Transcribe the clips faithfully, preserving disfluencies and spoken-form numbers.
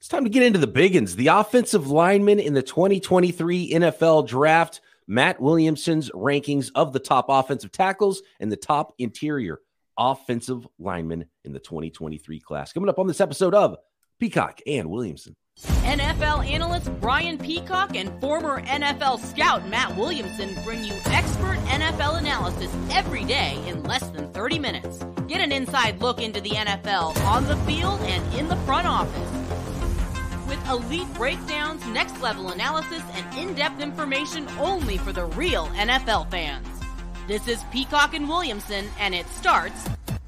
It's time to get into the biggins. The offensive lineman in the twenty twenty-three N F L draft, Matt Williamson's rankings of the top offensive tackles and the top interior offensive linemen in the twenty twenty-three class. Coming up on this episode of Peacock and Williamson. N F L analyst Brian Peacock and former N F L scout Matt Williamson bring you expert N F L analysis every day in less than thirty minutes. Get an inside look into the N F L on the field and in the front office. With elite breakdowns, next-level analysis, and in-depth information only for the real N F L fans. This is Peacock and Williamson, and it starts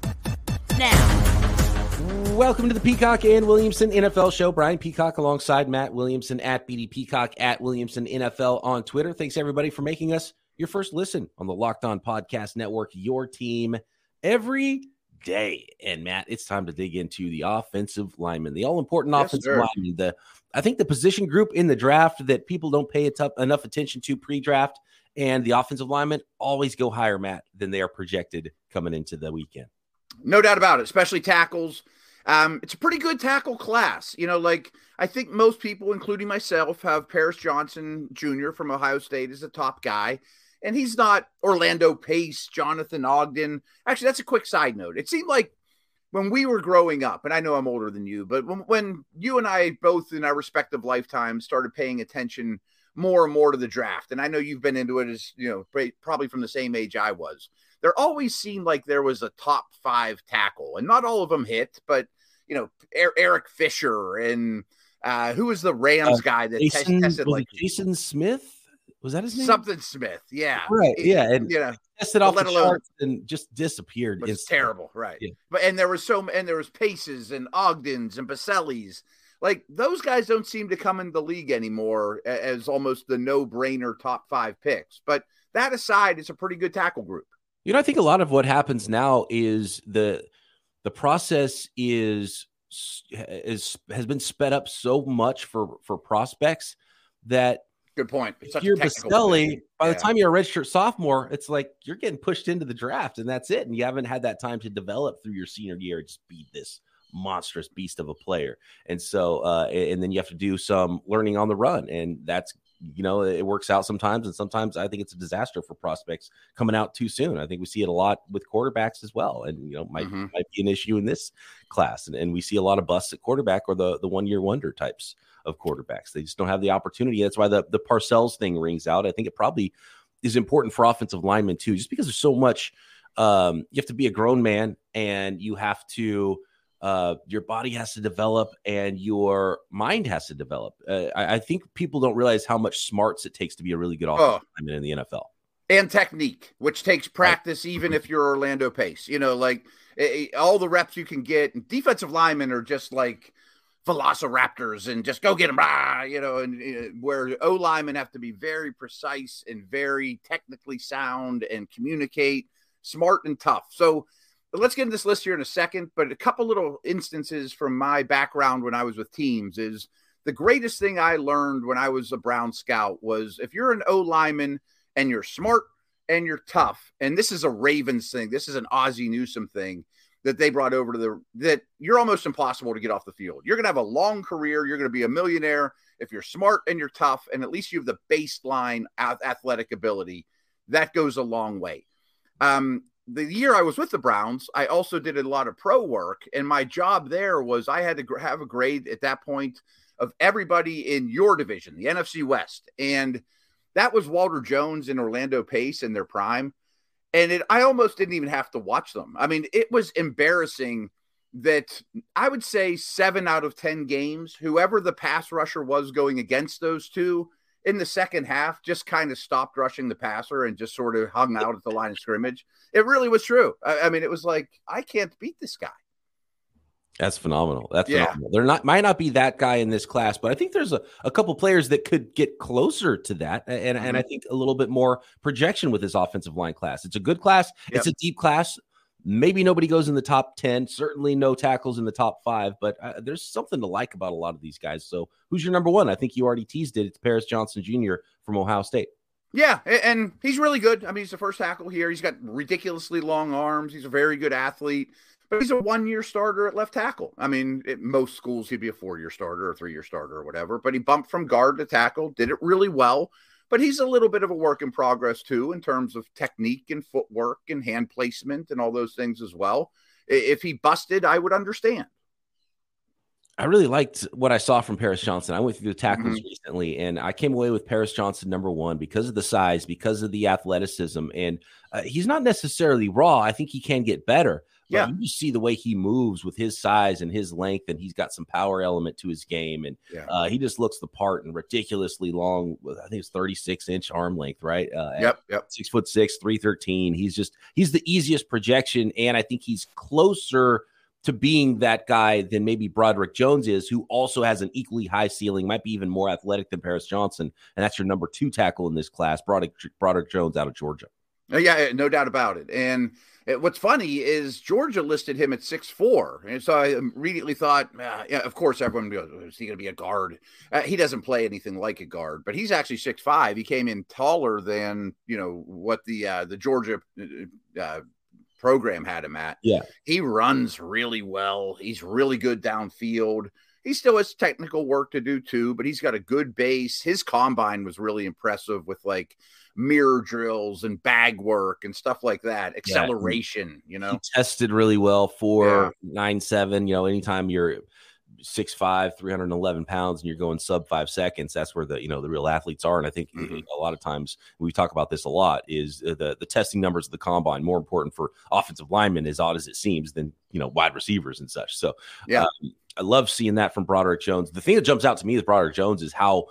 now. Welcome to the Peacock and Williamson N F L show. Brian Peacock alongside Matt Williamson at B D Peacock at Williamson N F L on Twitter. Thanks, everybody, for making us your first listen on the Locked On Podcast Network, your team every day. And Matt, it's time to dig into the offensive lineman, the all-important yes, offensive sir. lineman. The I think the position group in the draft that people don't pay t- enough attention to pre-draft, and the offensive linemen always go higher, Matt, than they are projected coming into the weekend. No doubt about it, especially tackles. Um, it's a pretty good tackle class. You know, like I think most people, including myself, have Paris Johnson Junior from Ohio State as a top guy. And he's not Orlando Pace, Jonathan Ogden. Actually, that's a quick side note. It seemed like when we were growing up, and I know I'm older than you, but when, when you and I both in our respective lifetimes started paying attention more and more to the draft, and I know you've been into it as, you know, probably from the same age I was, there always seemed like there was a top five tackle, and not all of them hit, but, you know, Eric Fisher and uh, who was the Rams uh, guy that Jason, tested like Jason Smith? Was that his name? Something Smith, yeah. Right, yeah. And you know, tested off the charts and just disappeared. It's terrible, right. Yeah. But and there was so and there was Paces and Ogdens and Basellis. Like those guys don't seem to come in the league anymore as almost the no-brainer top five picks. But that aside, it's a pretty good tackle group. You know, I think a lot of what happens now is the the process is is has been sped up so much for for prospects that good point. If you're Baselli, by yeah. the time you're a redshirt sophomore, it's like you're getting pushed into the draft, and that's it. And you haven't had that time to develop through your senior year and just be this monstrous beast of a player. And so, uh, and then you have to do some learning on the run, and that's, you know, it works out sometimes, and sometimes I think it's a disaster for prospects coming out too soon. I think we see it a lot with quarterbacks as well, and you know, might mm-hmm. might be an issue in this class. And, and we see a lot of busts at quarterback or the the one year wonder types of quarterbacks. They just don't have the opportunity. That's why the the Parcells thing rings out. I think it probably is important for offensive linemen too, just because there's so much. Um, you have to be a grown man, and you have to. Uh, your body has to develop and your mind has to develop. Uh, I, I think people don't realize how much smarts it takes to be a really good offensive oh. lineman in the N F L. And technique, which takes practice, right. even if you're Orlando Pace. You know, like it, all the reps you can get. And defensive linemen are just like velociraptors and just go get them, ah, you know, and uh, where O linemen have to be very precise and very technically sound and communicate, smart and tough. So let's get into this list here in a second, but a couple little instances from my background when I was with teams is the greatest thing I learned when I was a Brown scout was if you're an O lineman and you're smart and you're tough, and this is a Ravens thing, this is an Ozzie Newsome thing that they brought over to the, that you're almost impossible to get off the field. You're going to have a long career. You're going to be a millionaire if you're smart and you're tough, and at least you have the baseline athletic ability. That goes a long way. Um, The year I was with the Browns, I also did a lot of pro work, and my job there was I had to have a grade at that point of everybody in your division, the N F C West, and that was Walter Jones and Orlando Pace in their prime, and it, I almost didn't even have to watch them. I mean, it was embarrassing that I would say seven out of ten games, whoever the pass rusher was going against those two, in the second half, just kind of stopped rushing the passer and just sort of hung out at the line of scrimmage. It really was true. I, I mean, it was like, I can't beat this guy. That's phenomenal. That's yeah. phenomenal. There not might not be that guy in this class, but I think there's a, a couple players that could get closer to that. And, mm-hmm. and I think a little bit more projection with this offensive line class. It's a good class. Yep. It's a deep class. Maybe nobody goes in the top ten, certainly no tackles in the top five, but uh, there's something to like about a lot of these guys. So who's your number one? I think you already teased it. It's Paris Johnson Junior from Ohio State. Yeah, and he's really good. I mean, he's the first tackle here. He's got ridiculously long arms. He's a very good athlete. But he's a one-year starter at left tackle. I mean, at most schools, he'd be a four-year starter or three-year starter or whatever. But he bumped from guard to tackle, did it really well. But he's a little bit of a work in progress, too, in terms of technique and footwork and hand placement and all those things as well. If he busted, I would understand. I really liked what I saw from Paris Johnson. I went through the tackles Mm-hmm. recently, and I came away with Paris Johnson number one because of the size, because of the athleticism. And uh, he's not necessarily raw. I think he can get better. But Yeah. you just see the way he moves with his size and his length, and he's got some power element to his game. And Yeah. uh, he just looks the part and ridiculously long. I think it's thirty-six inch arm length, right? Uh, Yep. Yep. Six foot six, three thirteen. He's just, he's the easiest projection. And I think he's closer to being that guy than maybe Broderick Jones is, who also has an equally high ceiling, might be even more athletic than Paris Johnson. And that's your number two tackle in this class, Broderick, Broderick Jones out of Georgia. Yeah, no doubt about it. And it, what's funny is Georgia listed him at six foot four. And so I immediately thought, uh, yeah, of course, everyone goes, is he going to be a guard? Uh, he doesn't play anything like a guard, but he's actually six foot five. He came in taller than, you know, what the uh, the Georgia uh, program had him at. Yeah. He runs really well. He's really good downfield. He still has technical work to do too, but he's got a good base. His combine was really impressive with like mirror drills and bag work and stuff like that. Acceleration, yeah. you know, he tested really well for yeah. nine, seven, you know, anytime you're six five, three hundred eleven pounds and you're going sub five seconds, that's where the, you know, the real athletes are. And I think mm-hmm. a lot of times we talk about this a lot is the, the testing numbers of the combine more important for offensive linemen, as odd as it seems, than, you know, wide receivers and such. So yeah, um, I love seeing that from Broderick Jones. The thing that jumps out to me with Broderick Jones is how,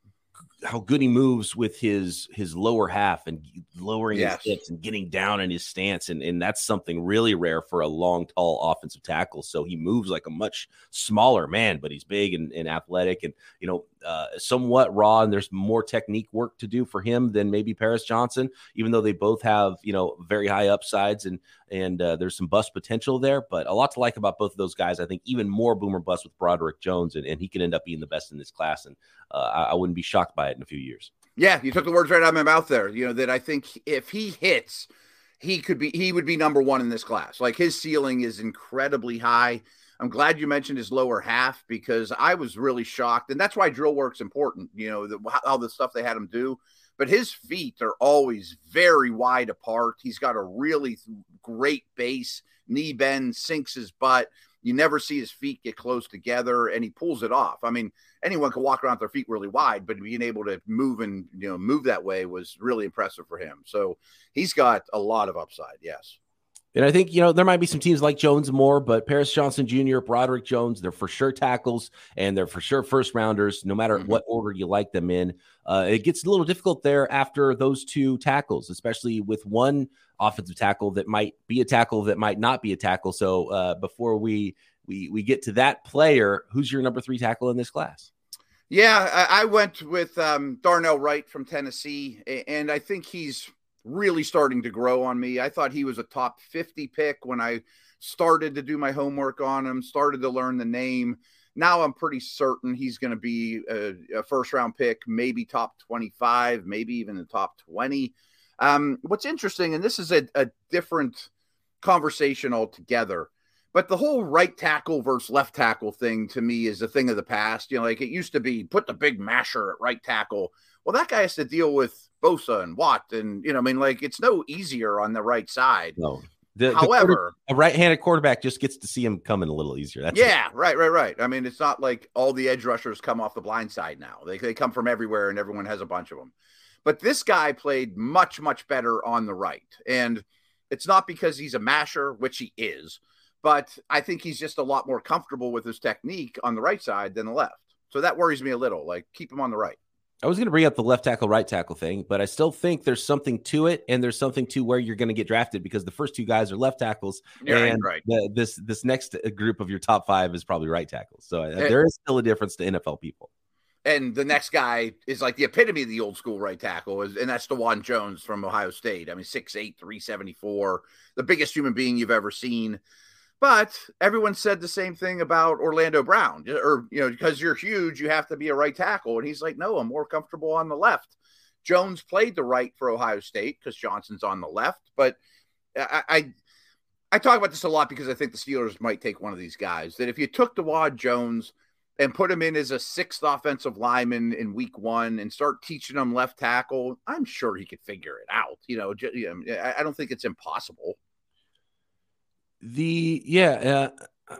how good he moves with his his lower half and lowering yes. his hips and getting down in his stance. And, and that's something really rare for a long, tall offensive tackle. So he moves like a much smaller man, but he's big and, and athletic and, you know, uh, somewhat raw. And there's more technique work to do for him than maybe Paris Johnson, even though they both have, you know, very high upsides and, and uh, there's some bust potential there, but a lot to like about both of those guys. I think even more boomer bust with Broderick Jones, and, and he can end up being the best in this class. And uh, I, I wouldn't be shocked by it in a few years. Yeah, you took the words right out of my mouth there. You know, that I think if he hits, he could be, he would be number one in this class. Like his ceiling is incredibly high. I'm glad you mentioned his lower half because I was really shocked. And that's why drill work's important, you know, the, how the stuff they had him do. But his feet are always very wide apart. He's got a really great base, knee bend, sinks his butt. You never see his feet get close together, and he pulls it off. I mean, anyone can walk around with their feet really wide, but being able to move and, you know, move that way was really impressive for him. So he's got a lot of upside. Yes. And I think, you know, there might be some teams like Jones more, but Paris Johnson Junior, Broderick Jones, they're for sure tackles and they're for sure first rounders, no matter mm-hmm. what order you like them in. Uh, it gets a little difficult there after those two tackles, especially with one offensive tackle that might be a tackle that might not be a tackle. So uh, before we, we, we get to that player, who's your number three tackle in this class? Yeah, I, I went with um, Darnell Wright from Tennessee, and I think he's really starting to grow on me. I thought he was a top fifty pick when I started to do my homework on him, started to learn the name. Now I'm pretty certain he's going to be a, a first round pick, maybe top twenty-five, maybe even the top twenty. Um, what's interesting, and this is a, a different conversation altogether, but the whole right tackle versus left tackle thing to me is a thing of the past. You know, like it used to be put the big masher at right tackle. Well, that guy has to deal with Bosa and Watt, and you know, I mean, like it's no easier on the right side. No. The, However, the a right-handed quarterback just gets to see him coming a little easier. That's yeah, it. right, right, right. I mean, it's not like all the edge rushers come off the blind side now. They they come from everywhere, and everyone has a bunch of them. But this guy played much, much better on the right, and it's not because he's a masher, which he is, but I think he's just a lot more comfortable with his technique on the right side than the left. So that worries me a little. Like, keep him on the right. I was going to bring up the left tackle, right tackle thing, but I still think there's something to it, and there's something to where you're going to get drafted because the first two guys are left tackles, yeah, and right. the, this this next group of your top five is probably right tackles. So uh, there is still a difference to N F L people. And the next guy is like the epitome of the old school right tackle, is, and that's DeJuan Jones from Ohio State. I mean, six eight, three seventy-four, the biggest human being you've ever seen. But everyone said the same thing about Orlando Brown, or, you know, because you're huge, you have to be a right tackle. And he's like, no, I'm more comfortable on the left. Jones played the right for Ohio State because Johnson's on the left. But I, I, I talk about this a lot because I think the Steelers might take one of these guys. That if you took Dawand Jones and put him in as a sixth offensive lineman in week one and start teaching him left tackle, I'm sure he could figure it out. You know, just, you know I don't think it's impossible. The yeah, uh,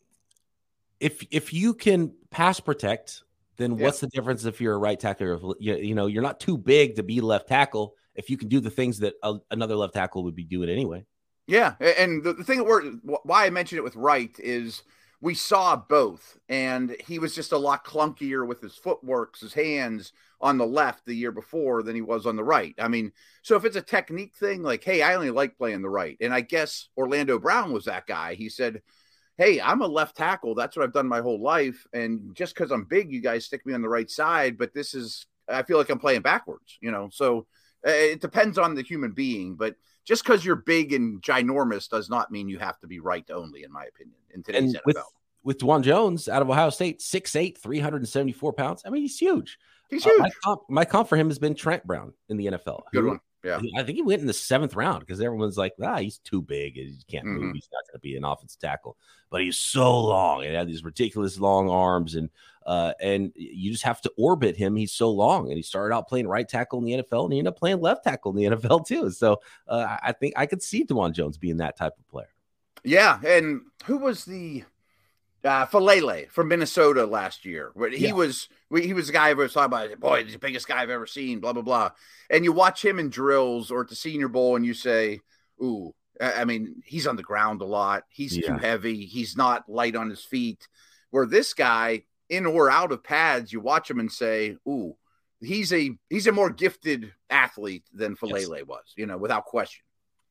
if if you can pass protect, then what's yeah. the difference if you're a right tackle? You, you know, you're not too big to be left tackle if you can do the things that a, another left tackle would be doing anyway. Yeah, and the, the thing that we're why I mentioned it with Wright is we saw both, and he was just a lot clunkier with his footwork, his hands on the left the year before than he was on the right. I mean, so if it's a technique thing, like, hey, I only like playing the right. And I guess Orlando Brown was that guy. He said, hey, I'm a left tackle. That's what I've done my whole life. And just because I'm big, you guys stick me on the right side. But this is, I feel like I'm playing backwards, you know? So uh, it depends on the human being. But just because you're big and ginormous does not mean you have to be right only, in my opinion, in today's and N F L. With, with Dawand Jones out of Ohio State, six eight, three hundred seventy-four pounds. I mean, he's huge. He's huge. Uh, my, comp, my comp for him has been Trent Brown in the N F L. Good one. Yeah. I think he went in the seventh round because everyone's like, ah, he's too big. He can't move. Mm-hmm. He's not going to be an offensive tackle. But he's so long and had these ridiculous long arms. And uh, and you just have to orbit him. He's so long. And he started out playing right tackle in the N F L, and he ended up playing left tackle in the N F L too. So uh, I think I could see Dawand Jones being that type of player. Yeah. And who was the uh, Falele from Minnesota last year? He yeah. was he was the guy I was talking about. Boy, he's the biggest guy I've ever seen, blah, blah, blah. And you watch him in drills or at the Senior Bowl and you say, ooh, I mean, he's on the ground a lot. He's yeah. too heavy. He's not light on his feet. Where this guy, in or out of pads, you watch him and say, ooh, he's a he's a more gifted athlete than Falele yes. was, you know, without question.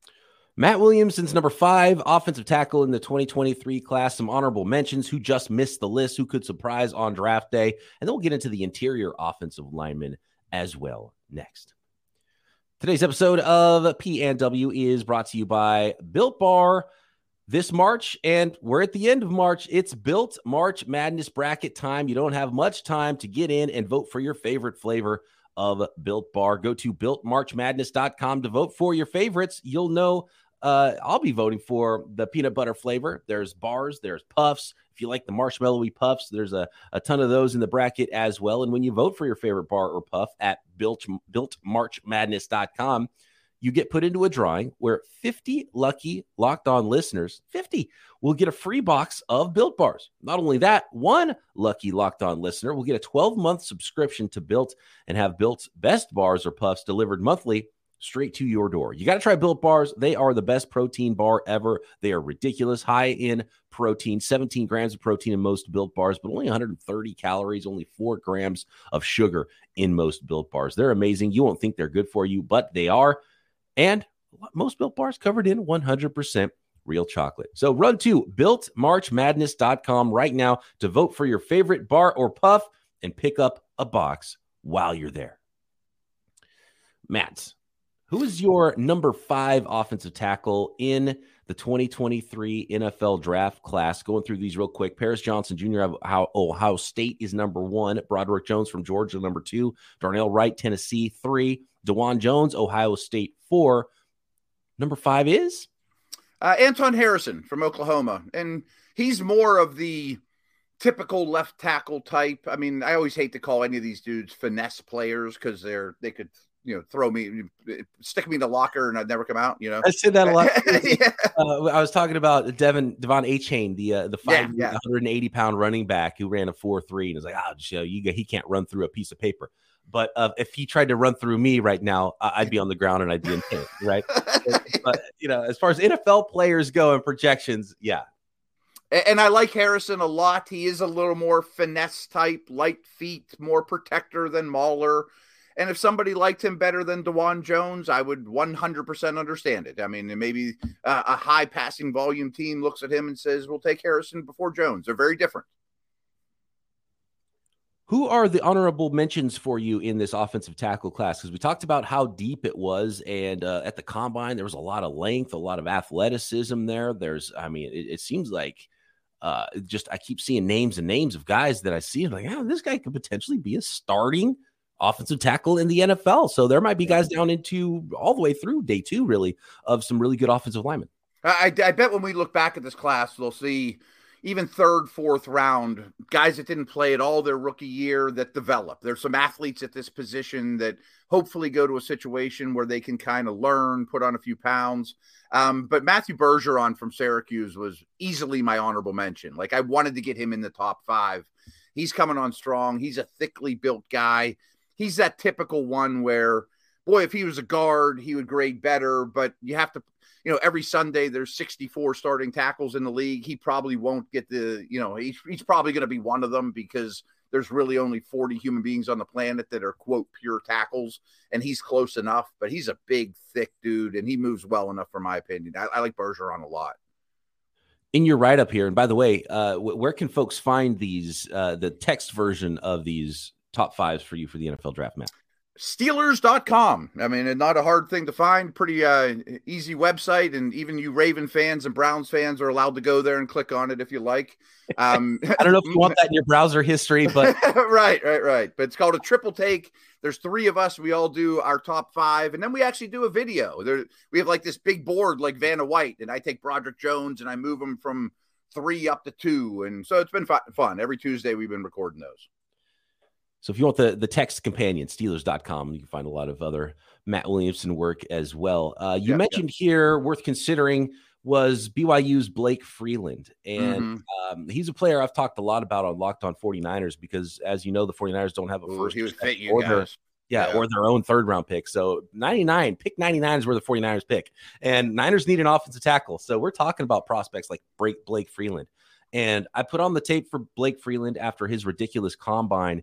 Matt Williamson's number five offensive tackle in the twenty twenty-three class. Some honorable mentions who just missed the list, who could surprise on draft day. And then we'll get into the interior offensive linemen as well next. Today's episode of P and W is brought to you by Built Bar. This March, and we're at the end of March, it's Built March Madness bracket time. You don't have much time to get in and vote for your favorite flavor of Built Bar. Go to built march madness dot com to vote for your favorites. You'll know uh, I'll be voting for the peanut butter flavor. There's bars, there's puffs. If you like the marshmallowy puffs, there's a, a ton of those in the bracket as well. And when you vote for your favorite bar or puff at built, built march madness dot com, you get put into a drawing where fifty lucky Locked On listeners, fifty, will get a free box of Built Bars. Not only that, one lucky Locked On listener will get a twelve-month subscription to Built and have Built's best bars or puffs delivered monthly straight to your door. You got to try Built Bars. They are the best protein bar ever. They are ridiculous, high in protein, seventeen grams of protein in most Built Bars, but only one hundred thirty calories, only four grams of sugar in most Built Bars. They're amazing. You won't think they're good for you, but they are. And most Built Bars covered in one hundred percent real chocolate. So run to built march madness dot com right now to vote for your favorite bar or puff and pick up a box while you're there. Matt, who is your number five offensive tackle in the twenty twenty-three N F L draft class? Going through these real quick. Paris Johnson Junior of Ohio State is number one. Broderick Jones from Georgia, number two. Darnell Wright, Tennessee, three. Dawand Jones, Ohio State, four. Number five is? Uh, Anton Harrison from Oklahoma. And he's more of the typical left tackle type. I mean, I always hate to call any of these dudes finesse players because they're they could – you know, throw me, stick me in the locker and I'd never come out, you know. I said that a lot. yeah. uh, I was talking about Devin, Devon A-Chain, the uh, the five, yeah, yeah. one hundred eighty pound running back who ran a four three and was like, oh, you know, you, he can't run through a piece of paper. But uh, if he tried to run through me right now, uh, I'd be on the ground and I'd be in pain, right? But, you know, as far as N F L players go and projections, yeah. And I like Harrison a lot. He is a little more finesse type, light feet, more protector than Mauler. And if somebody liked him better than Dawand Jones, I would one hundred percent understand it. I mean, maybe uh, a high passing volume team looks at him and says, we'll take Harrison before Jones. They're very different. Who are the honorable mentions for you in this offensive tackle class? Because we talked about how deep it was. And uh, at the combine, there was a lot of length, a lot of athleticism there. There's, I mean, it, it seems like uh, just I keep seeing names and names of guys that I see. I'm like, oh, this guy could potentially be a starting offensive tackle in the N F L. So there might be guys down into all the way through day two, really, of some really good offensive linemen. I, I bet when we look back at this class, they'll see even third, fourth round guys that didn't play at all their rookie year that develop. There's some athletes at this position that hopefully go to a situation where they can kind of learn, put on a few pounds. Um, but Matthew Bergeron from Syracuse was easily my honorable mention. Like, I wanted to get him in the top five. He's coming on strong. He's a thickly built guy. He's that typical one where, boy, if he was a guard, he would grade better, but you have to, you know, every Sunday there's sixty-four starting tackles in the league. He probably won't get the, you know, he's, he's probably going to be one of them because there's really only forty human beings on the planet that are, quote, pure tackles, and he's close enough, but he's a big, thick dude, and he moves well enough, for my opinion. I, I like Bergeron a lot. In your write-up here, and by the way, uh, where can folks find these, uh, the text version of these top fives for you for the N F L draft, Matt? Steelers dot com. I mean, not a hard thing to find. Pretty uh, easy website, and even you Raven fans and Browns fans are allowed to go there and click on it if you like. Um, I don't know if you want that in your browser history, but right, right, right. But it's called a triple take. There's three of us. We all do our top five, and then we actually do a video. There, we have like this big board like Vanna White, and I take Broderick Jones and I move them from three up to two, and so it's been fun. Every Tuesday we've been recording those. So if you want the, the text companion, Steelers dot com, you can find a lot of other Matt Williamson work as well. Uh, you yeah, mentioned yeah. here, worth considering, was B Y U's Blake Freeland. And mm-hmm. um, he's a player I've talked a lot about on Locked On 49ers because, as you know, the 49ers don't have a Ooh, first he would fit you or, guys. Their, yeah, yeah, or their own third-round pick. So ninety-nine, pick ninety-nine is where the 49ers pick. And Niners need an offensive tackle. So we're talking about prospects like Blake Freeland. And I put on the tape for Blake Freeland after his ridiculous combine.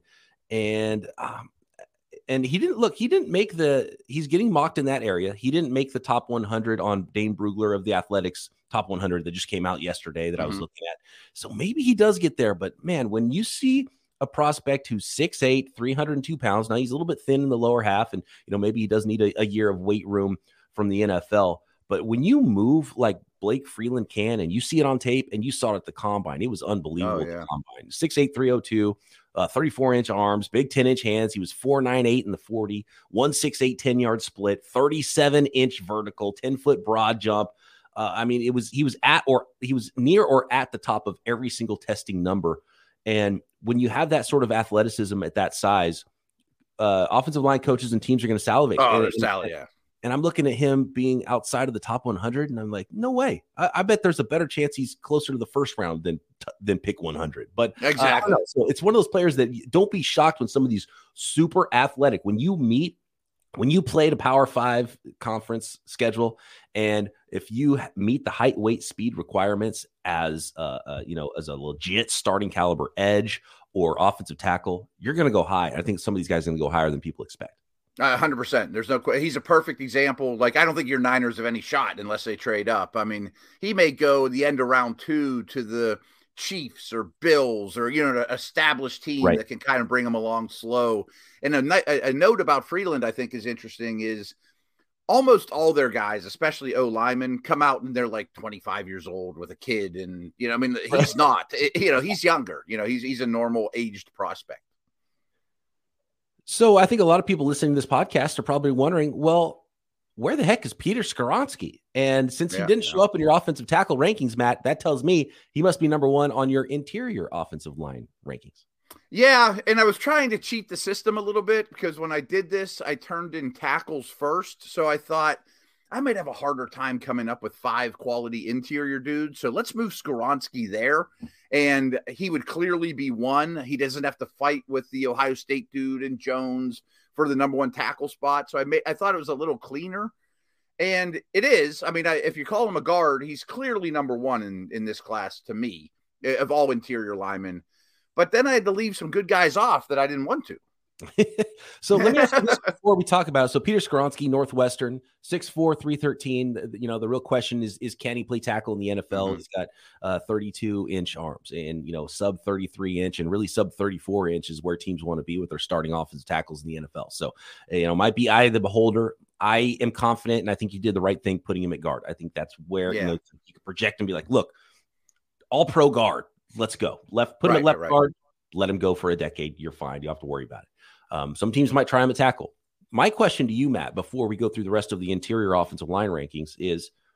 And um, and he didn't look, he didn't make the, he's getting mocked in that area. He didn't make the top one hundred on Dane Brugler of the Athletics top one hundred that just came out yesterday that mm-hmm. I was looking at. So maybe he does get there. But man, when you see a prospect who's six eight, three hundred two pounds, now he's a little bit thin in the lower half, and you know maybe he does need a, a year of weight room from the N F L. But when you move like Blake Freeland can, and you see it on tape, and you saw it at the combine, it was unbelievable. Oh, yeah. The combine, six eight, three oh two. Uh, thirty-four inch arms, big ten inch hands. He was four nine eight in the forty, one six eight, ten yard split, thirty-seven inch vertical, ten foot broad jump. Uh, I mean, it was, he was at, or he was near or at the top of every single testing number. And when you have that sort of athleticism at that size, uh, offensive line coaches and teams are going to salivate. Oh, and, they're salivate, yeah. And I'm looking at him being outside of the top one hundred, and I'm like, no way. I, I bet there's a better chance he's closer to the first round than than pick one hundred. But exactly, uh, so it's one of those players that don't be shocked when some of these super athletic, when you meet, when you played a Power Five conference schedule, and if you meet the height, weight, speed requirements as uh, uh you know as a legit starting caliber edge or offensive tackle, you're going to go high. I think some of these guys are going to go higher than people expect. one hundred percent. There's no, he's a perfect example. Like, I don't think your Niners have any shot unless they trade up. I mean, he may go the end of round two to the Chiefs or Bills or, you know, an established team right. that can kind of bring him along slow. And a, a note about Freeland I think is interesting is almost all their guys, especially O linemen, come out and they're like twenty-five years old with a kid. And, you know, I mean, he's not, you know, he's younger, you know, he's, he's a normal aged prospect. So I think a lot of people listening to this podcast are probably wondering, well, where the heck is Peter Skoronski? And since yeah, he didn't yeah. show up in your offensive tackle rankings, Matt, that tells me he must be number one on your interior offensive line rankings. Yeah, and I was trying to cheat the system a little bit because when I did this, I turned in tackles first. So I thought I might have a harder time coming up with five quality interior dudes. So let's move Skoronski there. And he would clearly be one. He doesn't have to fight with the Ohio State dude and Jones for the number one tackle spot. So I made, I thought it was a little cleaner. And it is. I mean, I, if you call him a guard, he's clearly number one in, in this class to me of all interior linemen. But then I had to leave some good guys off that I didn't want to. So let me ask you this before we talk about it. So Peter Skoronski, Northwestern, six four, three thirteen. You know, the real question is, is can he play tackle in the N F L? Mm-hmm. He's got uh, thirty-two inch arms and, you know, sub thirty-three inch and really sub thirty-four inch is where teams want to be with their starting offensive tackles in the N F L. So, you know, might be eye of the beholder. I am confident, and I think you did the right thing putting him at guard. I think that's where, yeah. you know, you can project and be like, look, all pro guard. Let's go. Left, put him right, at left right. guard. Let him go for a decade. You're fine. You don't have to worry about it. Um, some teams might try him at tackle. My question to you, Matt, before we go through the rest of the interior offensive line rankings is,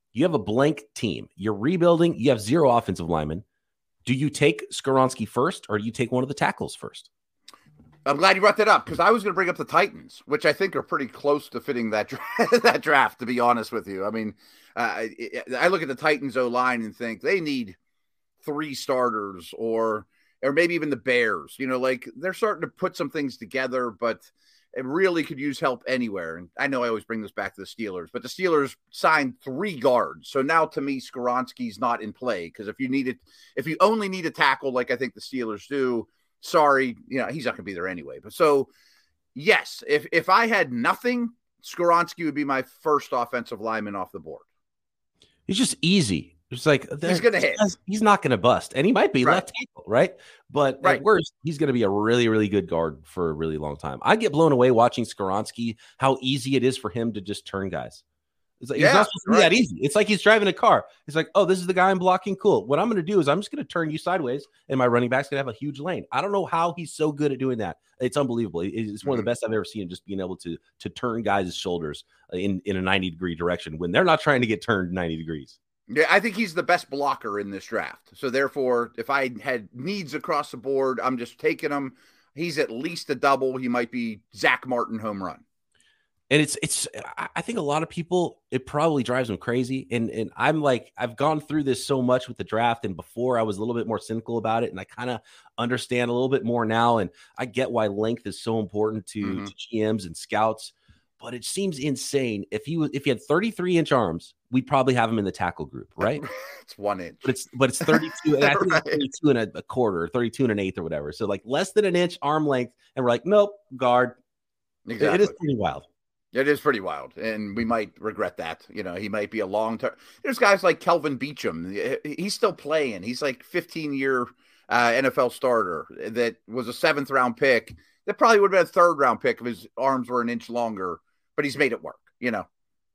You have a blank team. You're rebuilding. You have zero offensive linemen. Do you take Skoronski first, or do you take one of the tackles first? I'm glad you brought that up, because I was going to bring up the Titans, which I think are pretty close to fitting that dra- that draft, to be honest with you. I mean, uh, I look at the Titans O-line and think they need three starters, or or maybe even the Bears. You know, like, they're starting to put some things together, but it really could use help anywhere. And I know I always bring this back to the Steelers, but the Steelers signed three guards. So now, to me, Skoronski's not in play, because if you need it, if you only need a tackle, like I think the Steelers do, sorry, you know, he's not going to be there anyway. But so, yes, if if I had nothing, Skoronski would be my first offensive lineman off the board. He's just easy. It's like he's going to hit. He's not going to bust, and he might be right. left tackle, right? But right. at worst, he's going to be a really, really good guard for a really long time. I get blown away watching Skoronski, how easy it is for him to just turn guys. It's like, yeah, he's not supposed to be right. that easy. It's like he's driving a car. It's like, oh, this is the guy I'm blocking. Cool. What I'm going to do is I'm just going to turn you sideways, and my running back's going to have a huge lane. I don't know how he's so good at doing that. It's unbelievable. It's one mm-hmm. of the best I've ever seen, just being able to to turn guys' shoulders in, in a ninety degree direction when they're not trying to get turned ninety degrees. Yeah, I think he's the best blocker in this draft. So therefore, if I had needs across the board, I'm just taking him. He's at least a double. He might be Zach Martin home run. And it's, it's, I think a lot of people, it probably drives them crazy. And, and I'm like, I've gone through this so much with the draft. And before I was a little bit more cynical about it. And I kind of understand a little bit more now. And I get why length is so important to, mm-hmm. to G Ms and scouts. But it seems insane. If he was, if he had thirty-three inch arms, we'd probably have him in the tackle group, right? It's one inch, but it's but it's thirty-two, and I think right. it's thirty-two and a, a quarter, thirty-two and an eighth, or whatever. So like less than an inch arm length, and we're like, nope, guard. Exactly. It is pretty wild. It is pretty wild, and we might regret that. You know, he might be a long term. There's guys like Kelvin Beachum. He's still playing. He's like fifteen year uh, N F L starter that was a seventh round pick. That probably would have been a third round pick if his arms were an inch longer. But he's made it work, you know. All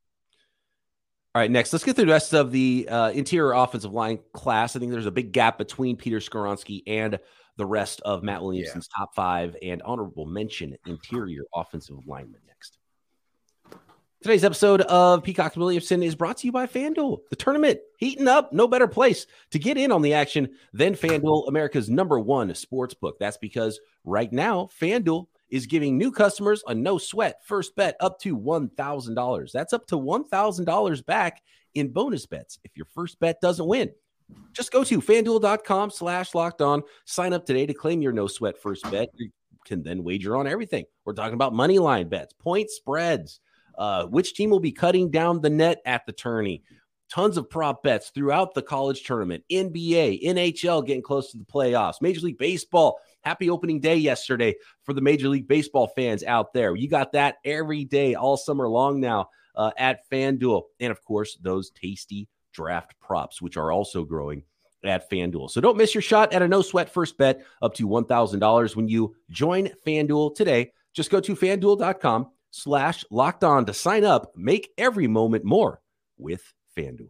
right, next, let's get through the rest of the uh, interior offensive line class. I think there's a big gap between Peter Skoronski and the rest of Matt Williamson's yeah. top five and honorable mention interior offensive lineman next. Today's episode of Peacock and Williamson is brought to you by FanDuel. The tournament heating up, no better place to get in on the action than FanDuel, America's number one sports book. That's because right now, FanDuel is giving new customers a no-sweat first bet up to one thousand dollars. That's up to one thousand dollars back in bonus bets if your first bet doesn't win. Just go to FanDuel.com slash locked on. Sign up today to claim your no-sweat first bet. You can then wager on everything. We're talking about money line bets, point spreads, uh, which team will be cutting down the net at the tourney. Tons of prop bets throughout the college tournament, N B A, N H L getting close to the playoffs, Major League Baseball. Happy opening day yesterday for the Major League Baseball fans out there. You got that every day, all summer long now uh, at FanDuel. And, of course, those tasty draft props, which are also growing at FanDuel. So don't miss your shot at a no-sweat first bet up to one thousand dollars when you join FanDuel today. Just go to FanDuel.com slash locked on to sign up. Make every moment more with FanDuel.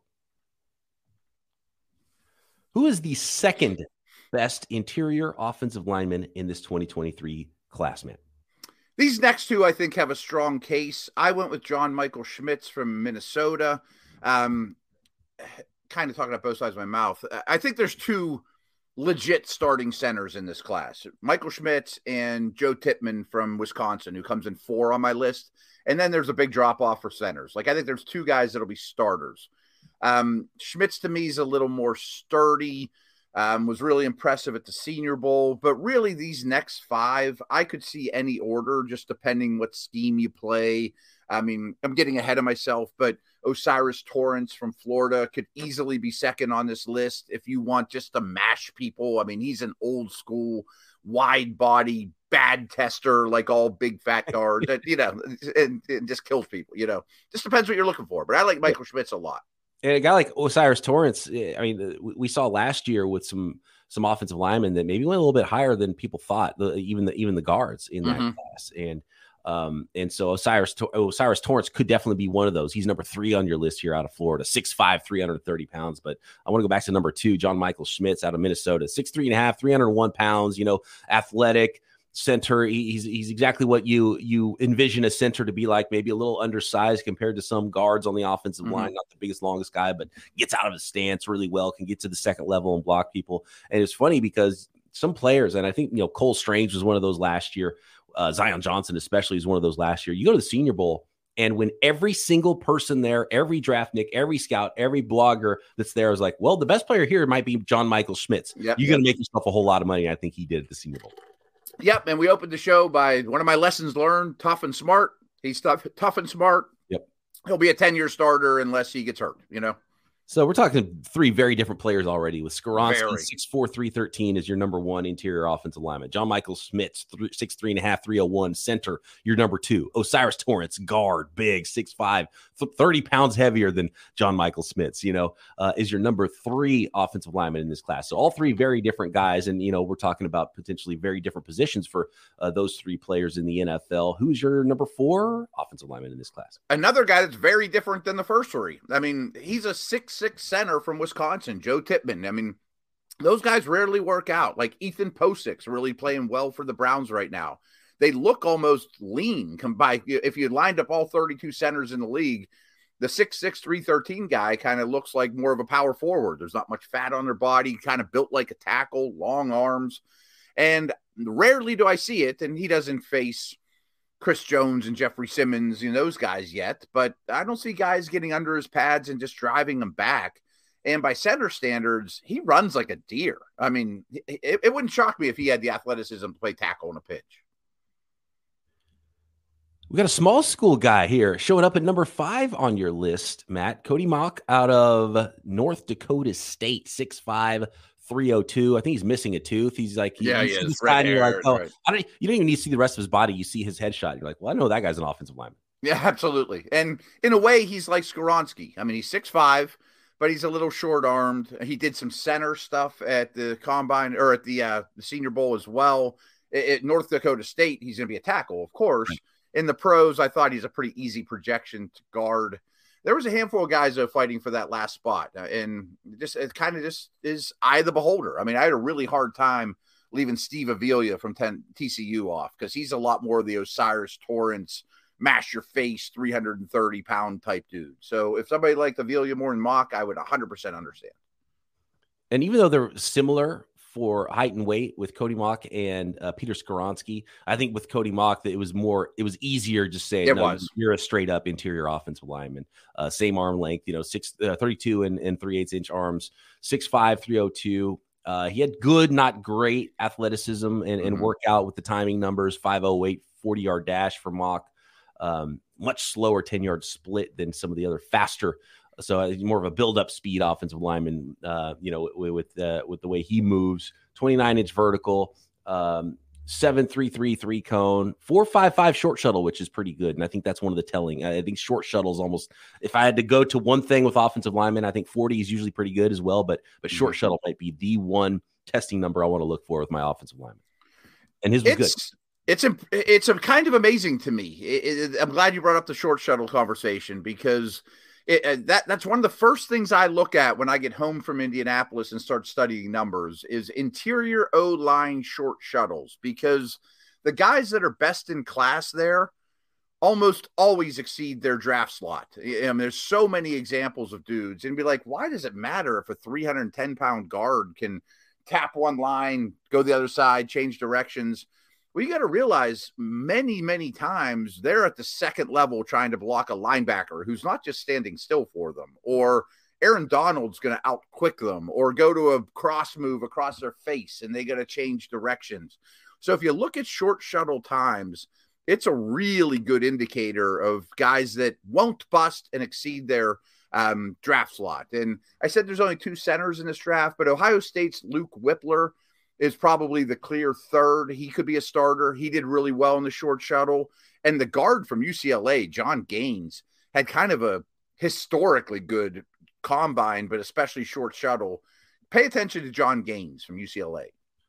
Who is the second best interior offensive lineman in this twenty twenty-three class, man? These next two, I think, have a strong case. I went with John Michael Schmitz from Minnesota. Um, kind of talking out both sides of my mouth. I think there's two legit starting centers in this class. Michael Schmitz and Joe Tippmann from Wisconsin, who comes in four on my list. And then there's a big drop-off for centers. Like, I think there's two guys that'll be starters. Um, Schmitz, to me, is a little more sturdy. Um, was really impressive at the Senior Bowl, but really these next five, I could see any order, just depending what scheme you play. I mean, I'm getting ahead of myself, but Osiris Torrance from Florida could easily be second on this list if you want just to mash people. I mean, he's an old school, wide body, bad tester, like all big fat guards, that, you know, and, and just kills people, you know. Just depends what you're looking for, but I like Michael Schmitz a lot. And a guy like Osiris Torrance, I mean, we saw last year with some some offensive linemen that maybe went a little bit higher than people thought, the, even the even the guards in that mm-hmm. class. And um, and so Osiris Osiris Torrance could definitely be one of those. He's number three on your list here out of Florida, six five, three hundred thirty pounds. But I want to go back to number two, John Michael Schmitz out of Minnesota, six three and a half, three hundred one pounds, you know, athletic. center. He, he's he's exactly what you you envision a center to be like, maybe a little undersized compared to some guards on the offensive mm-hmm. line, not the biggest, longest guy, but gets out of his stance really well, can get to the second level and block people. And it's funny because some players, and I think, you know, Cole Strange was one of those last year, uh, Zion Johnson especially is one of those last year. You go to the Senior Bowl, and when every single person there, every draftnik, every scout, every blogger that's there is like, well, the best player here might be John Michael Schmitz. Yep, You're yep. going to make yourself a whole lot of money. I think he did at the Senior Bowl. Yep, and we opened the show by one of my lessons learned, tough and smart. He's tough, tough and smart. Yep. He'll be a ten-year starter unless he gets hurt, you know? So we're talking three very different players already, with Skoronski, six four, three thirteen is your number one interior offensive lineman. John Michael Schmitz, six three and a half, three oh one, center, your number two. Osiris Torrance, guard, big, six five, thirty pounds heavier than John Michael Schmitz, you know, uh, is your number three offensive lineman in this class. So all three very different guys. And, you know, we're talking about potentially very different positions for uh, those three players in the N F L. Who's your number four offensive lineman in this class? Another guy that's very different than the first three. I mean, he's a six six center from Wisconsin, Joe Tippmann. I mean, those guys rarely work out. Like Ethan Posic's really playing well for the Browns right now. They look almost lean. By if you lined up all thirty-two centers in the league, the six six, three thirteen guy kind of looks like more of a power forward. There's not much fat on their body, kind of built like a tackle, long arms. And rarely do I see it, and he doesn't face Chris Jones and Jeffrey Simmons, you know, those guys yet, but I don't see guys getting under his pads and just driving them back. And by center standards, he runs like a deer. I mean, it, it wouldn't shock me if he had the athleticism to play tackle on a pitch. We got a small school guy here showing up at number five on your list, Matt. Cody Mauch out of North Dakota State, six five, three oh two. I think he's missing a tooth. He's like, yeah, you he see is. Guy you're like, oh, right. I don't, you don't even need to see the rest of his body. You see his headshot. You're like, well, I know that guy's an offensive lineman. Yeah, absolutely. And in a way, he's like Skoronski. I mean, he's six five, but he's a little short-armed. He did some center stuff at the combine or at the, uh, the Senior Bowl as well. At, at North Dakota State, he's going to be a tackle, of course. Right. In the pros, I thought he's a pretty easy projection to guard. There was a handful of guys that were fighting for that last spot, and just it kind of just is eye of the beholder. I mean, I had a really hard time leaving Steve Avila from T C U off because he's a lot more of the Osiris Torrance, mash your face, three hundred thirty pound type dude. So if somebody liked Avila more than Mauch, I would one hundred percent understand. And even though they're similar for height and weight with Cody Mauch and uh, Peter Skoronski, I think with Cody Mauch that it was more, it was easier just saying, it no, was. You're a straight up interior offensive lineman, uh, same arm length, you know, six, uh, thirty-two and, and three eighths inch arms, six five, three oh two. Uh, he had good, not great athleticism and, and mm-hmm. workout with the timing numbers, five oh eight, forty yard dash for Mauch, um, much slower ten yard split than some of the other faster. So uh, more of a build-up speed offensive lineman, uh, you know, with with, uh, with the way he moves. twenty-nine inch vertical, um, seven three three three cone, four five five short shuttle, which is pretty good. And I think that's one of the telling. I think short shuttles almost. If I had to go to one thing with offensive linemen, I think forty is usually pretty good as well. But but short mm-hmm. shuttle might be the one testing number I want to look for with my offensive lineman. And his was it's, good. It's a, it's a kind of amazing to me. It, it, I'm glad you brought up the short shuttle conversation because. It, uh, that that's one of the first things I look at when I get home from Indianapolis and start studying numbers is interior O-line short shuttles, because the guys that are best in class there almost always exceed their draft slot. I mean, there's so many examples of dudes and be like, why does it matter if a three hundred ten pound guard can tap one line, go the other side, change directions? Well, you got to realize many, many times they're at the second level trying to block a linebacker who's not just standing still for them, or Aaron Donald's going to outquick them, or go to a cross move across their face and they got to change directions. So if you look at short shuttle times, it's a really good indicator of guys that won't bust and exceed their um, draft slot. And I said there's only two centers in this draft, but Ohio State's Luke Whippler is probably the clear third. He could be a starter. He did really well in the short shuttle. And the guard from U C L A, John Gaines, had kind of a historically good combine, but especially short shuttle. Pay attention to John Gaines from U C L A.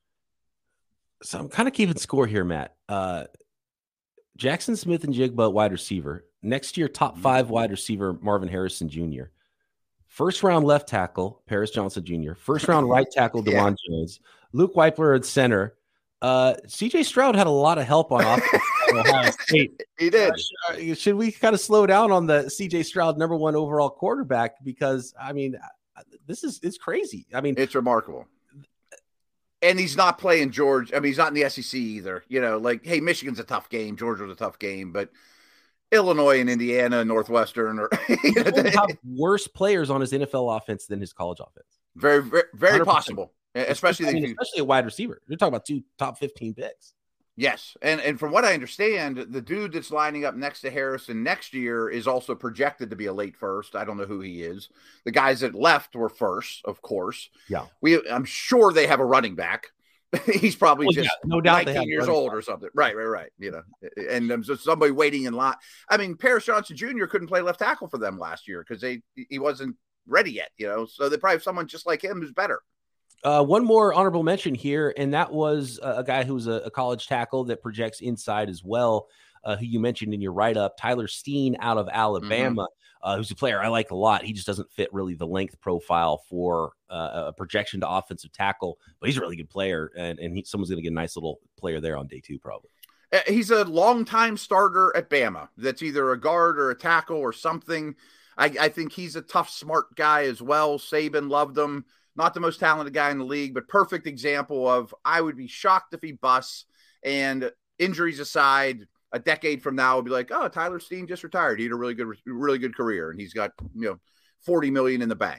So I'm kind of keeping score here, Matt. Uh, Jackson Smith and Jigba wide receiver. Next year, top five wide receiver, Marvin Harrison Junior First round left tackle, Paris Johnson Junior First round right tackle, DeJuan yeah. Jones. Luke Whippler at center. Uh, C J Stroud had a lot of help on offense at Ohio State. He did. Uh, should we kind of slow down on the C J Stroud number one overall quarterback? Because, I mean, this is it's crazy. I mean, it's remarkable. And he's not playing Georgia. I mean, he's not in the S E C either. You know, like, hey, Michigan's a tough game. Georgia's a tough game. But Illinois and Indiana and Northwestern are you know, have worse players on his N F L offense than his college offense. Very, very, very possible. Especially, I mean, especially a wide receiver. You're talking about two top fifteen picks. Yes. And and from what I understand, the dude that's lining up next to Harrison next year is also projected to be a late first. I don't know who he is. The guys that left were first, of course. Yeah. We I'm sure they have a running back. He's probably well, just yeah, no doubt nineteen years old back. Or something. Right, right, right. You know, and um, so somebody waiting in line. I mean, Paris Johnson Junior couldn't play left tackle for them last year because they he wasn't ready yet, you know. So they probably have someone just like him who's better. Uh, one more honorable mention here, and that was uh, a guy who was a, a college tackle that projects inside as well, uh, who you mentioned in your write-up, Tyler Steen out of Alabama, mm-hmm. uh, who's a player I like a lot. He just doesn't fit really the length profile for uh, a projection to offensive tackle, but he's a really good player, and, and he, someone's going to get a nice little player there on day two probably. He's a longtime starter at Bama that's either a guard or a tackle or something. I, I think he's a tough, smart guy as well. Saban loved him. Not the most talented guy in the league, but perfect example of I would be shocked if he busts. And injuries aside, a decade from now, we'll be like, oh, Tyler Steen just retired. He had a really good, really good career, and he's got you know forty million in the bank.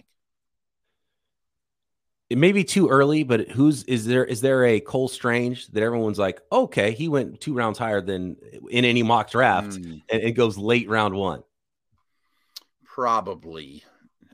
It may be too early, but who's is there? Is there a Cole Strange that everyone's like, okay, he went two rounds higher than in any mock draft, mm. and it goes late round one? Probably.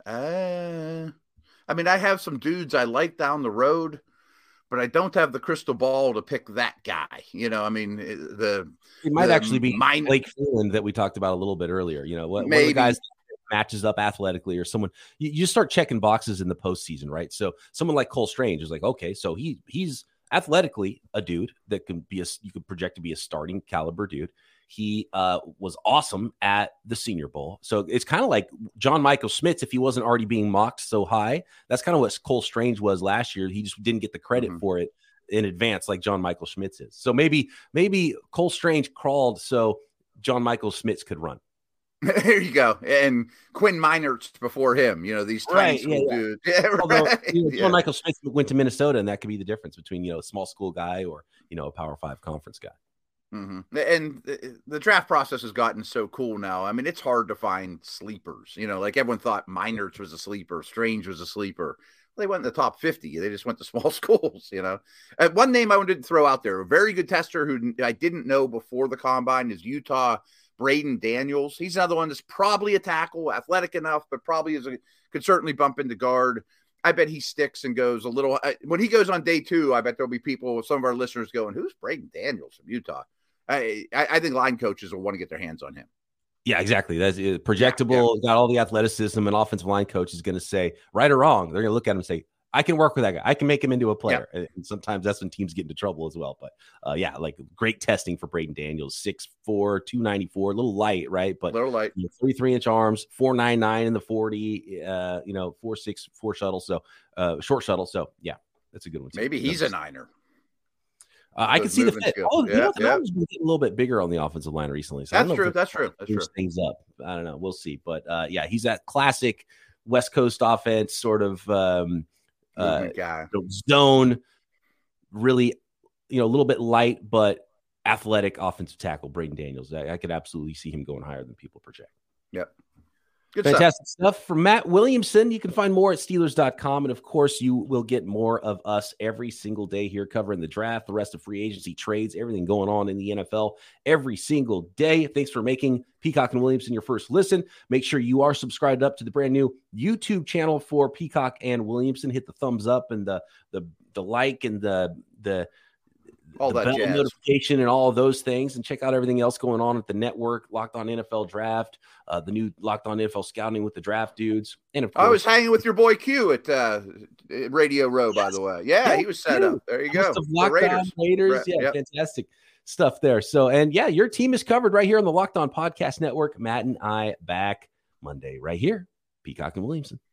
Uh I mean, I have some dudes I like down the road, but I don't have the crystal ball to pick that guy. You know, I mean, the it might the actually be mine, Blake Freeland that we talked about a little bit earlier. You know, what one of the guys matches up athletically, or someone you, you start checking boxes in the postseason, right? So someone like Cole Strange is like, okay, so he he's athletically a dude that can be a you could project to be a starting caliber dude. He uh, was awesome at the Senior Bowl. So it's kind of like John Michael Schmitz, if he wasn't already being mocked so high. That's kind of what Cole Strange was last year. He just didn't get the credit mm-hmm. for it in advance like John Michael Schmitz is. So maybe maybe Cole Strange crawled so John Michael Schmitz could run. There you go. And Quinn Meinerz before him, you know, these tiny right, school yeah, dudes. Yeah, right. Although, you know, John yeah. Michael Schmitz went to Minnesota, and that could be the difference between, you know, a small school guy or, you know, a Power Five conference guy. Mm-hmm. And the, the draft process has gotten so cool now. I mean, it's hard to find sleepers. You know, like everyone thought Meinerz was a sleeper, Strange was a sleeper. Well, they went in the top fifty. They just went to small schools, you know. Uh, one name I wanted to throw out there, a very good tester who I didn't know before the combine is Utah Braden Daniels. He's another one that's probably a tackle, athletic enough, but probably is a, could certainly bump into guard. I bet he sticks and goes a little uh, – when he goes on day two, I bet there'll be people, some of our listeners going, who's Braden Daniels from Utah? I, I think line coaches will want to get their hands on him. Yeah, exactly. That's projectable, yeah, yeah. Got all the athleticism, and offensive line coach is going to say, right or wrong, they're going to look at him and say, I can work with that guy. I can make him into a player. Yeah. And sometimes that's when teams get into trouble as well. But uh, yeah, like great testing for Braden Daniels, six four, two ninety-four, a little light, right? But little light. You know, three, three inch arms, four nine nine in the forty, uh, you know, four six, four shuttle. So uh, short shuttle. So yeah, that's a good one. Too. Maybe he's a niner. Uh, I can see the fit. Skill. Oh, yeah, you know, the yeah. been getting a little bit bigger on the offensive line recently. So that's true. That's true. That's true. Things up. I don't know. We'll see. But uh, yeah, he's that classic West Coast offense sort of um, uh, guy. Zone, really, you know, a little bit light but athletic offensive tackle. Braden Daniels. I, I could absolutely see him going higher than people project. Yep. Good Fantastic stuff. stuff from Matt Williamson. You can find more at Steelers dot com. And of course, you will get more of us every single day here covering the draft, the rest of free agency trades, everything going on in the N F L every single day. Thanks for making Peacock and Williamson your first listen. Make sure you are subscribed up to the brand new YouTube channel for Peacock and Williamson. Hit the thumbs up and the the the like and the the all the that bell notification and all of those things, and check out everything else going on at the network. Locked On N F L Draft, uh, the new Locked On N F L Scouting with the Draft Dudes, and of course, I was hanging with your boy Q at uh, Radio Row, yes. by the way. Yeah, yeah, he was set Q. up. There you go. Locked Raiders. On Raiders, Ra- yeah, yep. Fantastic stuff there. So, and yeah, your team is covered right here on the Locked On Podcast Network. Matt and I back Monday right here, Peacock and Williamson.